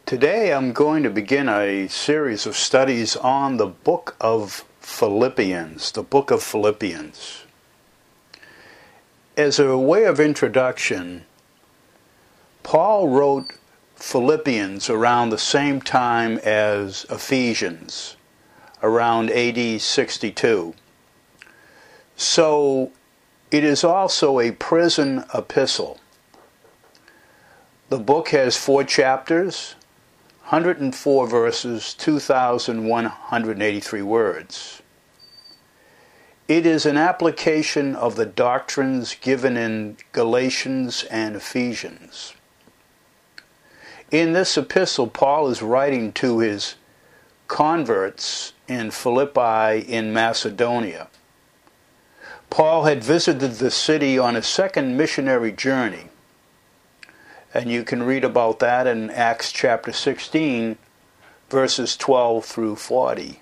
Today I'm going to begin a series of studies on the book of Philippians, the book of Philippians. As a way of introduction, Paul wrote Philippians around the same time as Ephesians, around AD 62. So it is also a prison epistle. The book has 4 chapters, 104 verses, 2,183 words. It is an application of the doctrines given in Galatians and Ephesians. In this epistle, Paul is writing to his converts in Philippi in Macedonia. Paul had visited the city on a second missionary journey, and you can read about that in Acts chapter 16, verses 12 through 40.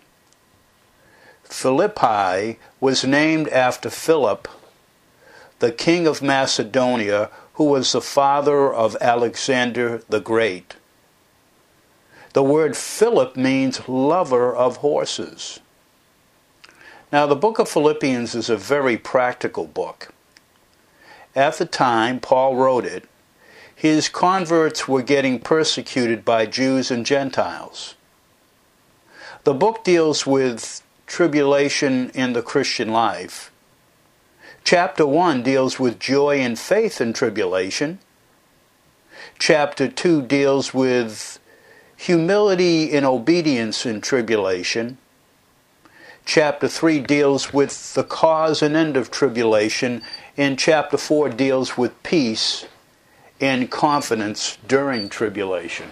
Philippi was named after Philip, the king of Macedonia, who was the father of Alexander the Great. The word Philip means lover of horses. Now, the book of Philippians is a very practical book. At the time Paul wrote it, his converts were getting persecuted by Jews and Gentiles. The book deals with tribulation in the Christian life. Chapter 1 deals with joy and faith in tribulation. Chapter 2 deals with humility and obedience in tribulation. Chapter 3 deals with the cause and end of tribulation, and chapter 4 deals with peace and confidence during tribulation.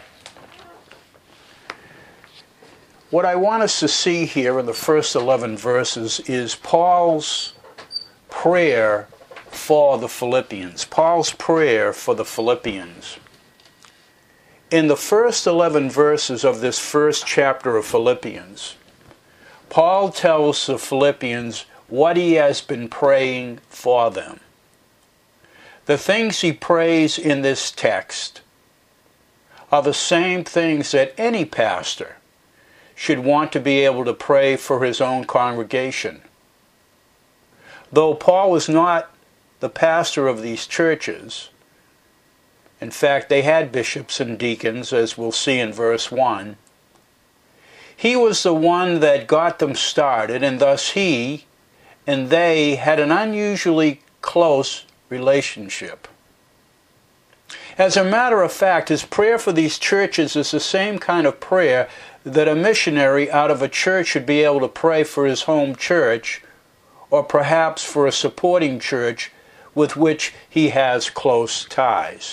What I want us to see here in the first 11 verses is Paul's prayer for the Philippians. Paul's prayer for the Philippians. In the first 11 verses of this first chapter of Philippians, Paul tells the Philippians what he has been praying for them. The things he prays in this text are the same things that any pastor should want to be able to pray for his own congregation. Though Paul was not the pastor of these churches, in fact they had bishops and deacons, as we'll see in verse 1, he was the one that got them started, and thus he and they had an unusually close relationship. As a matter of fact, his prayer for these churches is the same kind of prayer that a missionary out of a church should be able to pray for his home church, or perhaps for a supporting church with which he has close ties.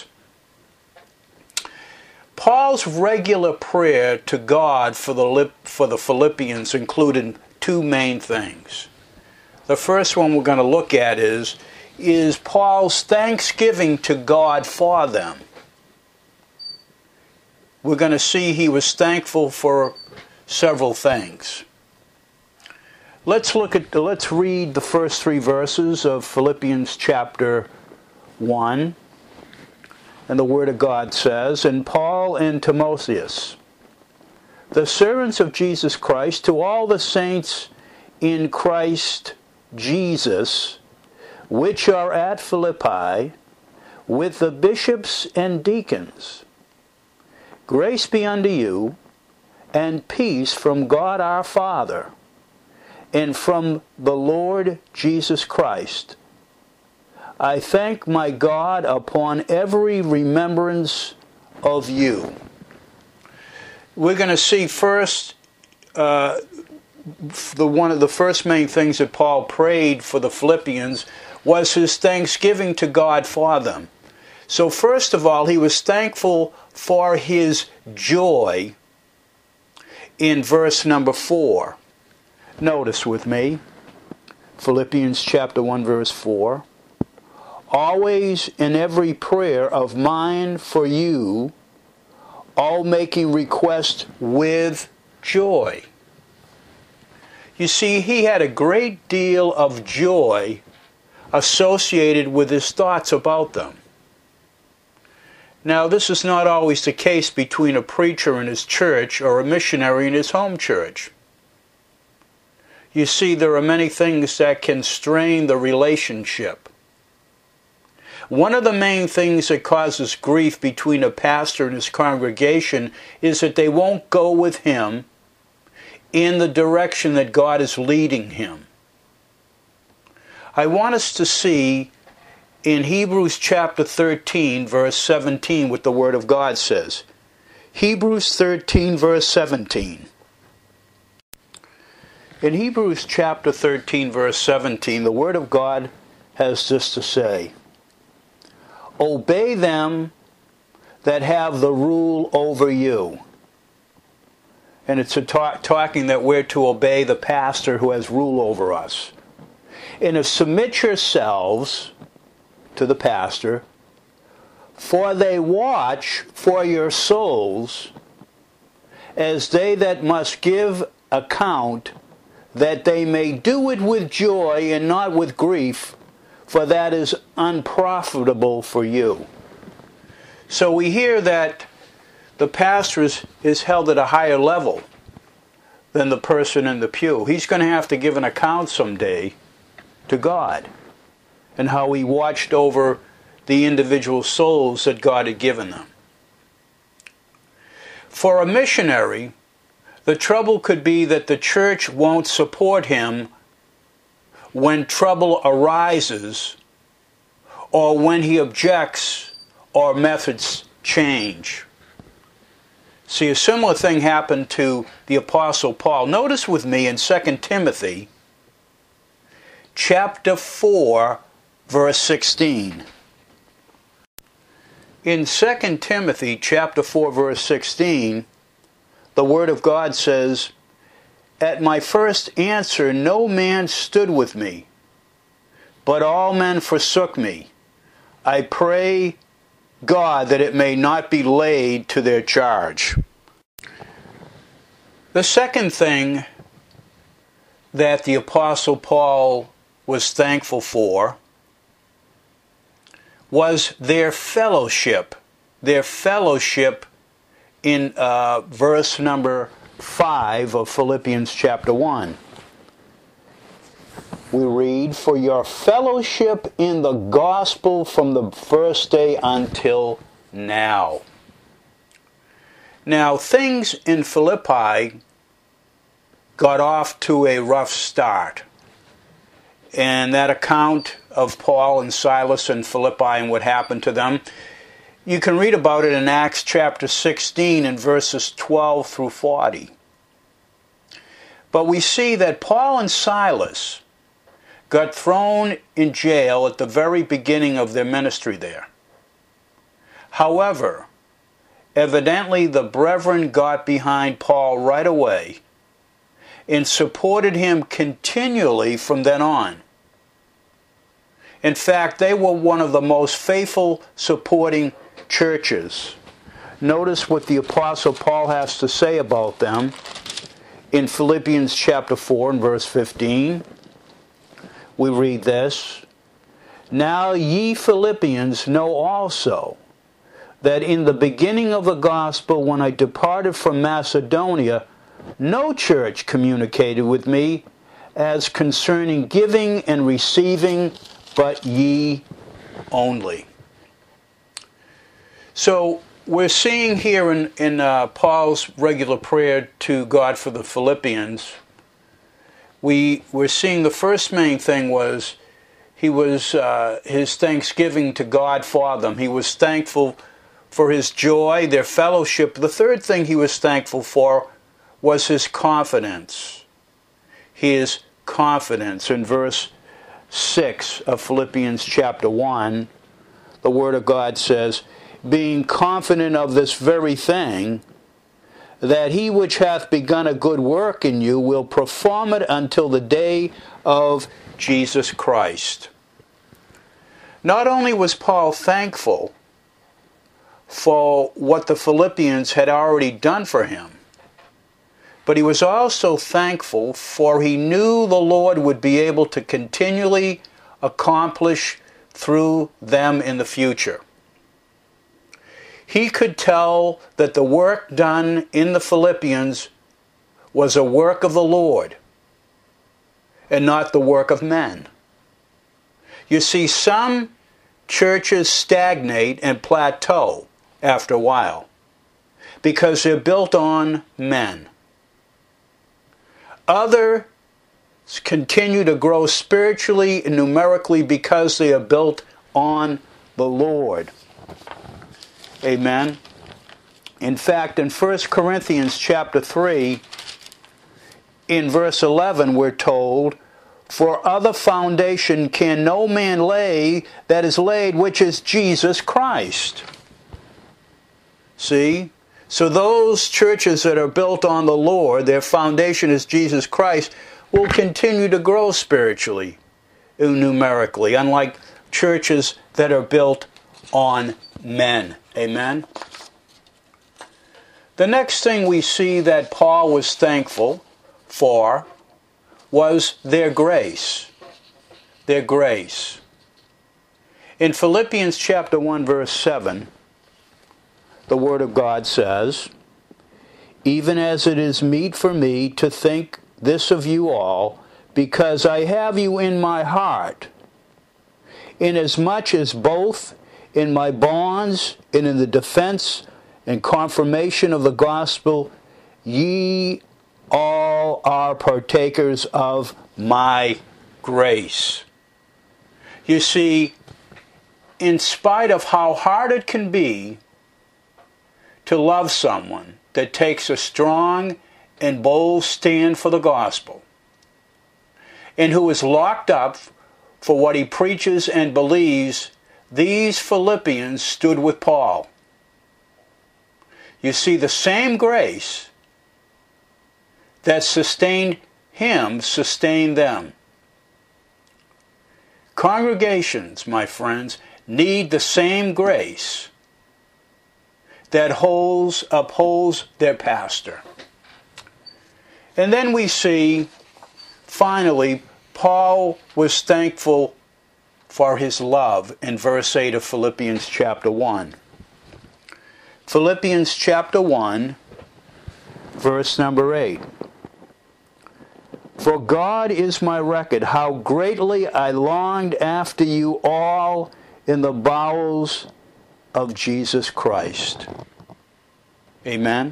Paul's regular prayer to God for the Philippians included 2 main things. The first one we're going to look at is Paul's thanksgiving to God for them. We're going to see he was thankful for several things. Let's read the first 3 verses of Philippians chapter 1. And the Word of God says, "And Paul and Timotheus, the servants of Jesus Christ, to all the saints in Christ Jesus, which are at Philippi, with the bishops and deacons. Grace be unto you, and peace from God our Father, and from the Lord Jesus Christ. I thank my God upon every remembrance of you." We're going to see first one of the first main things that Paul prayed for the Philippians was his thanksgiving to God for them. So first of all, he was thankful for his joy in verse number 4. Notice with me, Philippians chapter 1 verse 4. "Always in every prayer of mine for you, all making request with joy." You see, he had a great deal of joy associated with his thoughts about them. Now, this is not always the case between a preacher and his church or a missionary and his home church. You see, there are many things that can strain the relationship. One of the main things that causes grief between a pastor and his congregation is that they won't go with him in the direction that God is leading him. I want us to see in Hebrews chapter 13, verse 17, what the Word of God says. Hebrews 13, verse 17. In Hebrews chapter 13, verse 17, the Word of God has this to say: Obey them that have the rule over you. And it's talking that we're to obey the pastor who has rule over us. And submit yourselves to the pastor, for they watch for your souls, as they that must give account, that they may do it with joy and not with grief, for that is unprofitable for you. So we hear that the pastor is held at a higher level than the person in the pew. He's going to have to give an account someday to God and how he watched over the individual souls that God had given them. For a missionary, the trouble could be that the church won't support him when trouble arises, or when he objects, or methods change. See, a similar thing happened to the Apostle Paul. Notice with me in 2 Timothy chapter 4, verse 16. In 2 Timothy chapter 4, verse 16, the Word of God says, At my first answer no man stood with me, but all men forsook me. I pray God that it may not be laid to their charge. The second thing that the Apostle Paul was thankful for was their fellowship. Their fellowship in verse number 5 of Philippians chapter 1. We read, For your fellowship in the gospel from the first day until now. Now, things in Philippi got off to a rough start. And that account of Paul and Silas in Philippi and what happened to them, you can read about it in Acts chapter 16 and verses 12 through 40. But we see that Paul and Silas got thrown in jail at the very beginning of their ministry there. However, evidently the brethren got behind Paul right away and supported him continually from then on. In fact, they were one of the most faithful supporting churches. Notice what the Apostle Paul has to say about them in Philippians chapter 4 and verse 15. We read this, Now ye Philippians know also that in the beginning of the gospel, when I departed from Macedonia, no church communicated with me as concerning giving and receiving, but ye only. So we're seeing here in Paul's regular prayer to God for the Philippians, we're seeing the first main thing was his thanksgiving to God for them. He was thankful for his joy, their fellowship. The third thing he was thankful for was his confidence. His confidence. In verse 6 of Philippians chapter 1, the Word of God says, Being confident of this very thing, that he which hath begun a good work in you will perform it until the day of Jesus Christ. Not only was Paul thankful for what the Philippians had already done for him, but he was also thankful for he knew the Lord would be able to continually accomplish through them in the future. he could tell that the work done in the Philippians was a work of the Lord and not the work of men. You see, some churches stagnate and plateau after a while because they're built on men. Others continue to grow spiritually and numerically because they are built on the Lord. Amen. In fact, in 1 Corinthians chapter 3, in verse 11, we're told, "For other foundation can no man lay that is laid, which is Jesus Christ." See? So those churches that are built on the Lord, their foundation is Jesus Christ, will continue to grow spiritually and numerically, unlike churches that are built on men. Amen? The next thing we see that Paul was thankful for was their grace. Their grace. In Philippians chapter 1, verse 7, the Word of God says, "Even as it is meet for me to think this of you all, because I have you in my heart, inasmuch as both in my bonds and in the defense and confirmation of the gospel, ye all are partakers of my grace." You see, in spite of how hard it can be to love someone that takes a strong and bold stand for the gospel, and who is locked up for what he preaches and believes, these Philippians stood with Paul. You see, the same grace that sustained him sustained them. Congregations, my friends, need the same grace that upholds their pastor. And then we see, finally, Paul was thankful for his love in verse 8 of Philippians chapter 1. Philippians chapter 1, verse number 8. "For God is my record, how greatly I longed after you all in the bowels of Jesus Christ." Amen.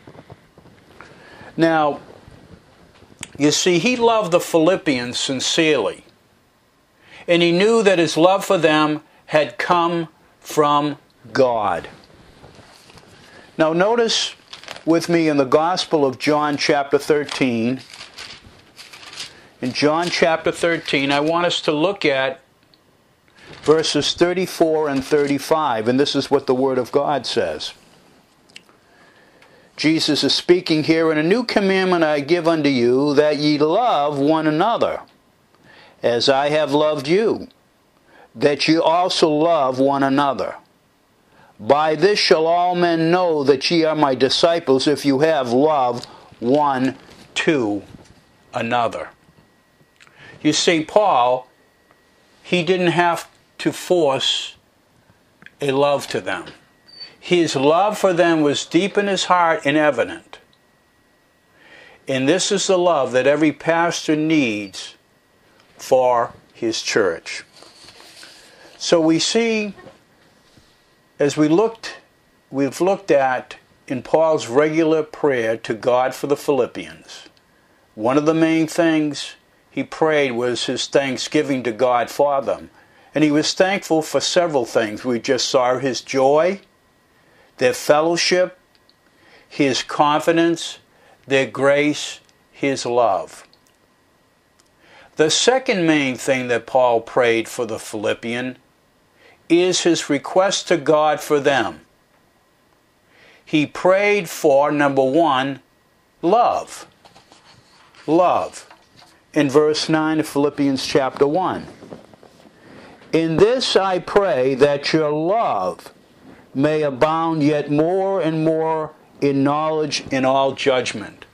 Now, you see, he loved the Philippians sincerely, and he knew that his love for them had come from God. Now, notice with me in the Gospel of John chapter 13. In John chapter 13, I want us to look at verses 34 and 35, and this is what the Word of God says. Jesus is speaking here, "And a new commandment I give unto you, that ye love one another, as I have loved you, that ye also love one another. By this shall all men know that ye are my disciples, if you have love one to another." You see, Paul, he didn't have to force a love to them. His love for them was deep in his heart and evident. And this is the love that every pastor needs for his church. So we see, as we've looked at in Paul's regular prayer to God for the Philippians, one of the main things he prayed was his thanksgiving to God for them. And he was thankful for several things. We just saw his joy, their fellowship, his confidence, their grace, his love. The second main thing that Paul prayed for the Philippian is his request to God for them. He prayed for, number one, love. Love. In verse 9 of Philippians chapter 1. "In this I pray, that your love may abound yet more and more in knowledge and all judgment."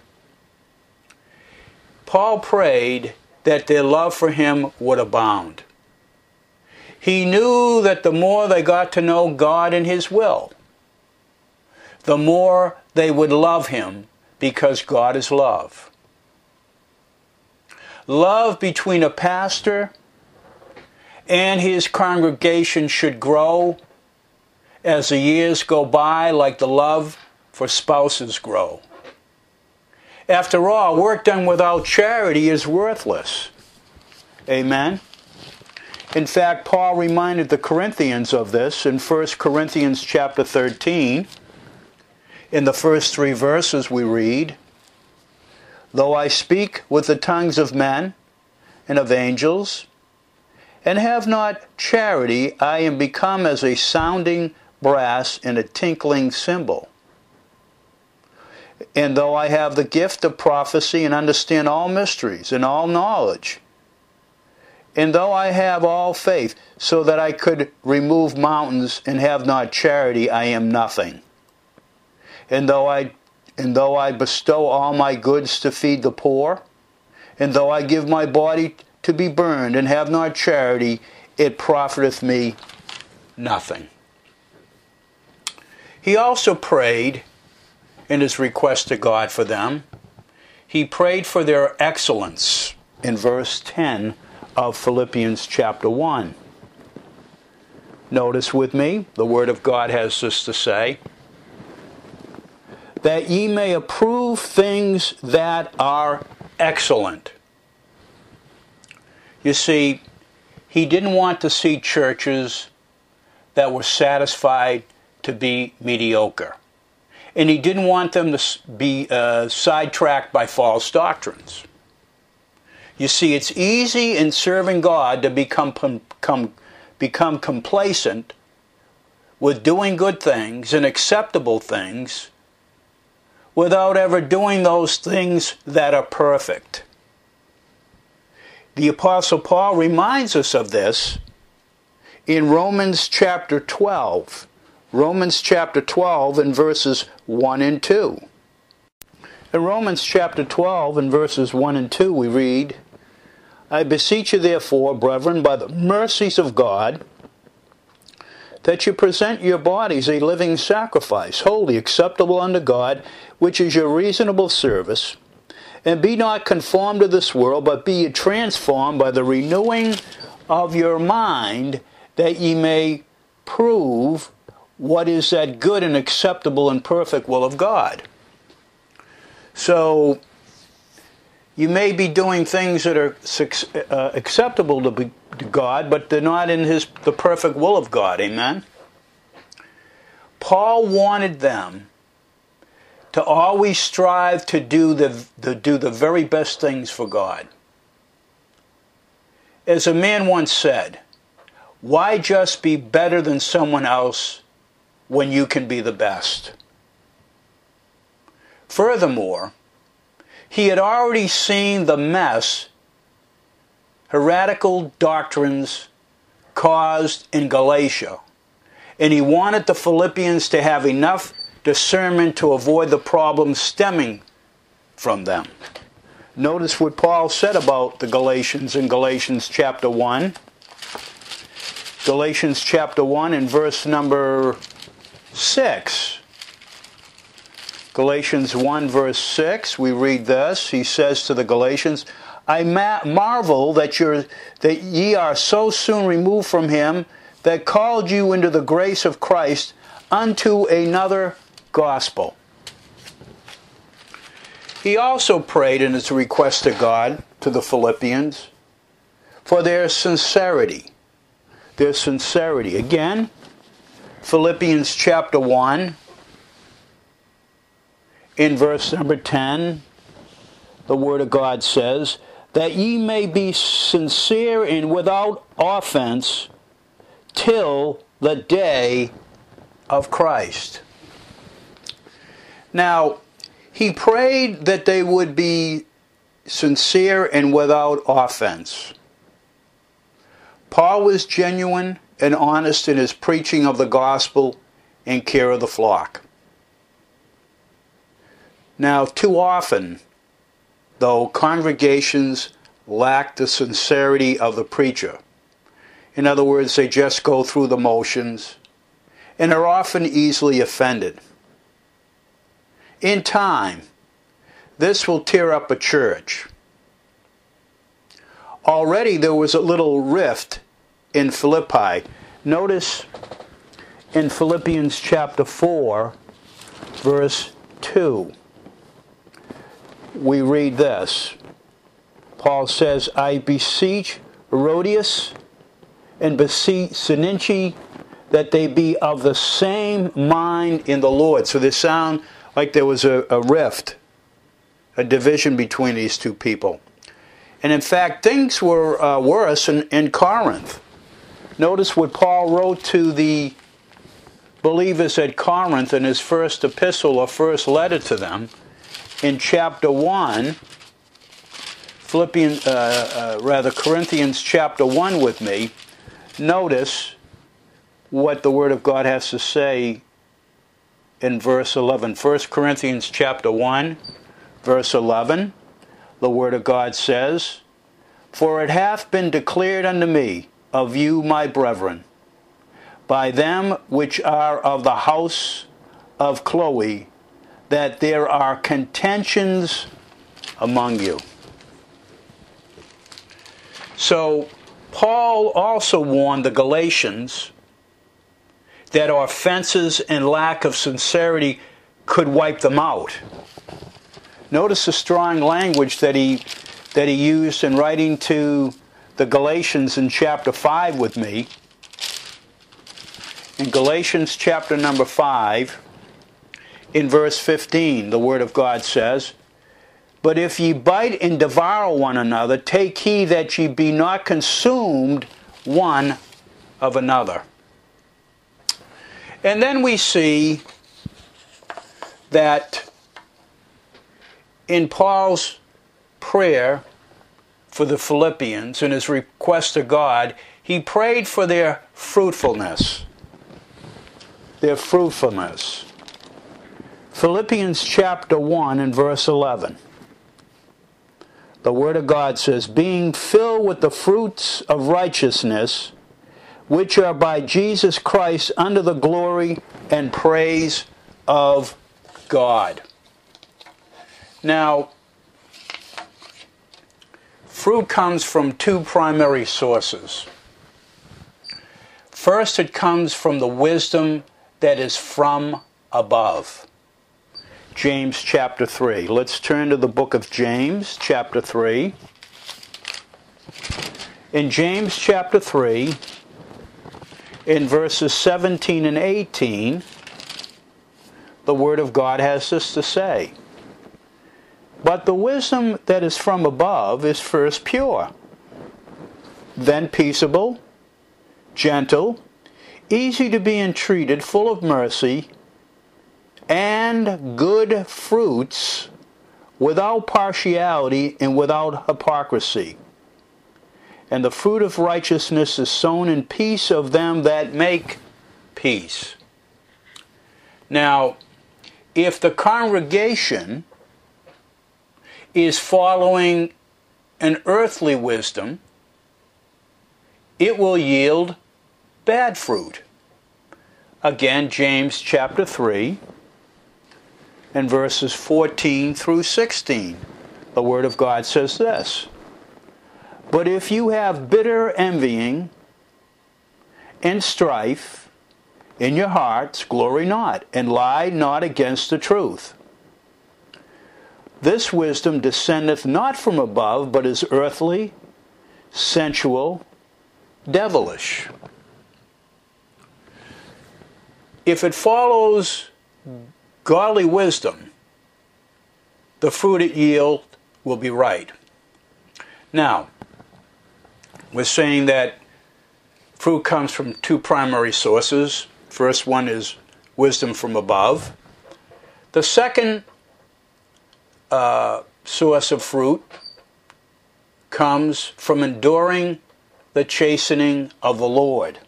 Paul prayed that their love for him would abound. He knew that the more they got to know God and his will, the more they would love him, because God is love. Love between a pastor and his congregation should grow as the years go by, like the love for spouses grow. After all, work done without charity is worthless. Amen? In fact, Paul reminded the Corinthians of this in 1 Corinthians chapter 13. In the first 3 verses we read, "Though I speak with the tongues of men and of angels, and have not charity, I am become as a sounding brass and a tinkling cymbal. And though I have the gift of prophecy and understand all mysteries and all knowledge, and though I have all faith, so that I could remove mountains and have not charity, I am nothing. And though I bestow all my goods to feed the poor, and though I give my body to be burned and have not charity, it profiteth me nothing." He also prayed in his request to God for them. He prayed for their excellence in verse 10 of Philippians chapter 1. Notice with me, the Word of God has this to say, "That ye may approve things that are excellent." You see, he didn't want to see churches that were satisfied to be mediocre. And he didn't want them to be sidetracked by false doctrines. You see, it's easy in serving God to become complacent with doing good things and acceptable things without ever doing those things that are perfect. The Apostle Paul reminds us of this in Romans chapter 12. Romans chapter 12 and verses 1 and 2. In Romans chapter 12 and verses 1 and 2 we read, "I beseech you therefore, brethren, by the mercies of God, that you present your bodies a living sacrifice, holy, acceptable unto God, which is your reasonable service. And be not conformed to this world, but be ye transformed by the renewing of your mind, that ye may prove what is that good and acceptable and perfect will of God." So, you may be doing things that are acceptable to God, but they're not in the perfect will of God. Amen? Paul wanted them to always strive to do the very best things for God. As a man once said, "Why just be better than someone else when you can be the best?" Furthermore, he had already seen the mess heretical doctrines caused in Galatia, and he wanted the Philippians to have enough discernment to avoid the problems stemming from them. Notice what Paul said about the Galatians in Galatians chapter 1. Galatians chapter 1 and verse number 6. Galatians 1 verse 6, we read this. He says to the Galatians, "I marvel that ye are so soon removed from him that called you into the grace of Christ unto another gospel." He also prayed in his request to God, to the Philippians, for their sincerity. Their sincerity. Again, Philippians chapter 1, in verse number 10, the Word of God says, "That ye may be sincere and without offense till the day of Christ." Now, he prayed that they would be sincere and without offense. Paul was genuine and honest in his preaching of the gospel and care of the flock. Now, too often, though, congregations lack the sincerity of the preacher. In other words, they just go through the motions and are often easily offended. In time, this will tear up a church. Already there was a little rift in Philippi. Notice in Philippians chapter 4, verse 2, we read this. Paul says, I beseech Herodias and beseech Syntyche that they be of the same mind in the Lord. So they sound like there was a rift, a division between these two people. And in fact, things were worse in Corinth. Notice what Paul wrote to the believers at Corinth in his first epistle or first letter to them in chapter 1, Corinthians chapter 1 with me. Notice what the Word of God has to say in verse 11. 1 Corinthians chapter 1, verse 11. The Word of God says, For it hath been declared unto me of you, my brethren, by them which are of the house of Chloe, that there are contentions among you. So, Paul also warned the Galatians that offenses and lack of sincerity could wipe them out. Notice the strong language that he used in writing to the Galatians in chapter 5 with me. In Galatians chapter number 5, in verse 15, the Word of God says, But if ye bite and devour one another, take heed that ye be not consumed one of another. And then we see that in Paul's prayer for the Philippians, in his request to God, he prayed for their fruitfulness. Their fruitfulness. Philippians chapter 1 and verse 11. The Word of God says, Being filled with the fruits of righteousness, which are by Jesus Christ unto the glory and praise of God. Now, fruit comes from two primary sources. First, it comes from the wisdom that is from above. James chapter 3. Let's turn to the book of James chapter 3. In James chapter 3, in verses 17 and 18, the Word of God has this to say. But the wisdom that is from above is first pure, then peaceable, gentle, easy to be entreated, full of mercy, and good fruits, without partiality and without hypocrisy. And the fruit of righteousness is sown in peace of them that make peace. Now, if the congregation is following an earthly wisdom, it will yield bad fruit. Again, James chapter 3 and verses 14 through 16. The Word of God says this. But if you have bitter envying and strife in your hearts, glory not, and lie not against the truth. This wisdom descendeth not from above, but is earthly, sensual, devilish. If it follows godly wisdom, the fruit it yields will be right. Now, we're saying that fruit comes from two primary sources. First one is wisdom from above. The second source of fruit comes from enduring the chastening of the Lord.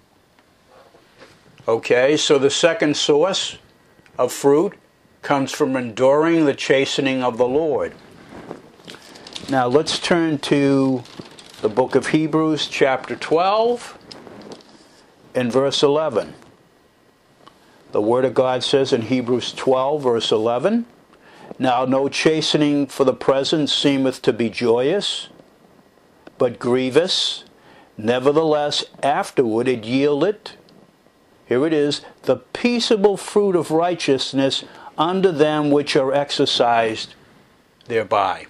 Okay, so the second source of fruit comes from enduring the chastening of the Lord. Now let's turn to the book of Hebrews chapter 12 and verse 11. The Word of God says in Hebrews 12 verse 11, Now no chastening for the present seemeth to be joyous, but grievous. Nevertheless afterward it yieldeth, here it is, the peaceable fruit of righteousness unto them which are exercised thereby.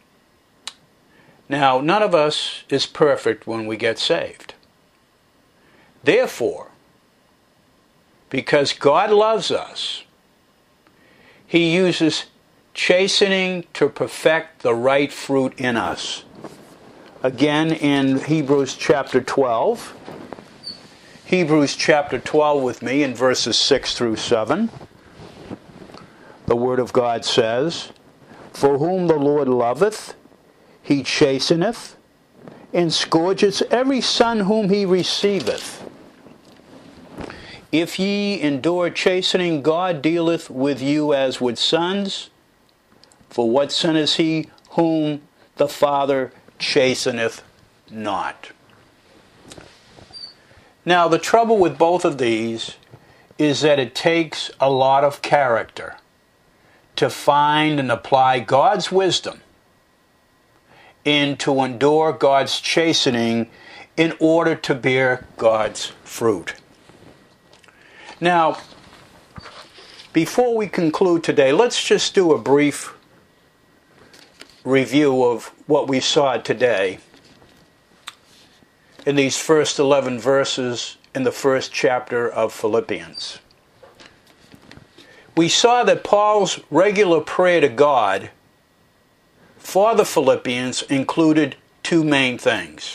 Now, none of us is perfect when we get saved. Therefore, because God loves us, He uses chastening to perfect the right fruit in us. Again, in Hebrews chapter 12. Hebrews chapter 12 with me in verses 6 through 7. The Word of God says, For whom the Lord loveth, He chasteneth, and scourgeth every son whom He receiveth. If ye endure chastening, God dealeth with you as with sons. For what son is he whom the Father chasteneth not? Now, the trouble with both of these is that it takes a lot of character to find and apply God's wisdom and to endure God's chastening in order to bear God's fruit. Now, before we conclude today, let's just do a brief review of what we saw today in these first 11 verses in the first chapter of Philippians. We saw that Paul's regular prayer to God for the Philippians included two main things.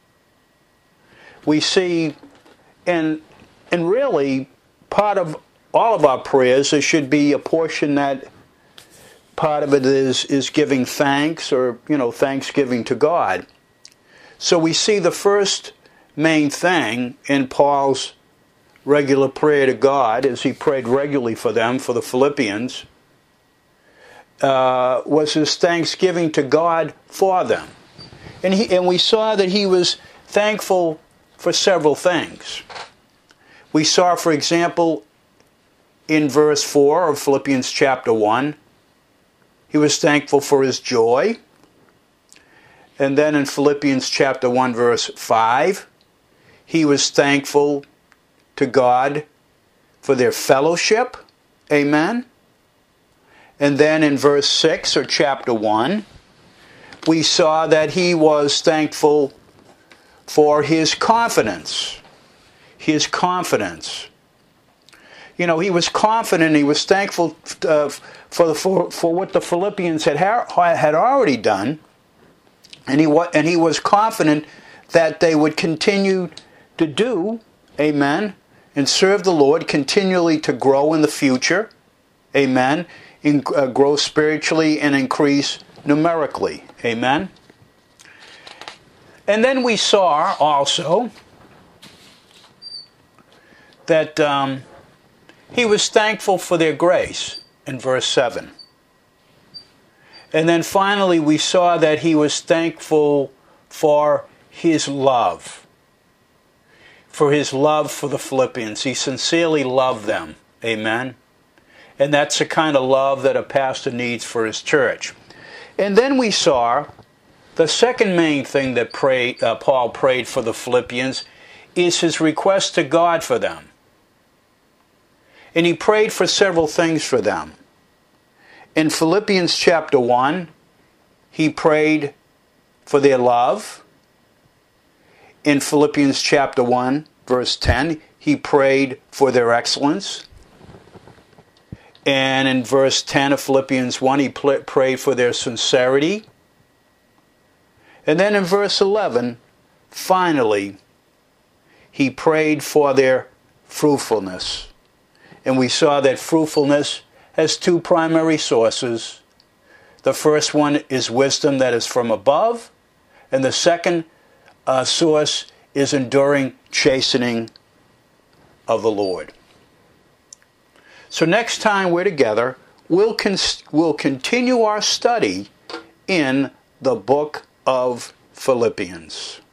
We see, and really, part of all of our prayers, there should be a portion that part of it is giving thanks, or, thanksgiving to God. So we see the first main thing in Paul's regular prayer to God, as he prayed regularly for them, for the Philippians, was his thanksgiving to God for them. And we saw that he was thankful for several things. We saw, for example, in verse 4 of Philippians chapter 1, he was thankful for his joy. And then in Philippians chapter 1 verse 5, he was thankful to God for their fellowship. Amen. And then in verse 6 or chapter 1, we saw that he was thankful for his confidence. His confidence. He was confident, he was thankful for what the Philippians had already done. And he was confident that they would continue to do, amen, and serve the Lord, continually to grow in the future, amen, and grow spiritually and increase numerically, amen. And then we saw also that he was thankful for their grace in verse 7. And then finally we saw that he was thankful for his love. For his love for the Philippians. He sincerely loved them. Amen. And that's the kind of love that a pastor needs for his church. And then we saw the second main thing that Paul prayed for the Philippians is his request to God for them. And he prayed for several things for them. In Philippians chapter 1, he prayed for their love. In Philippians chapter 1, verse 10, he prayed for their excellence. And in verse 10 of Philippians 1, he prayed for their sincerity. And then in verse 11, finally, he prayed for their fruitfulness. And we saw that fruitfulness has two primary sources. The first one is wisdom that is from above, and the second source is enduring chastening of the Lord. So next time we're together, we'll continue our study in the book of Philippians.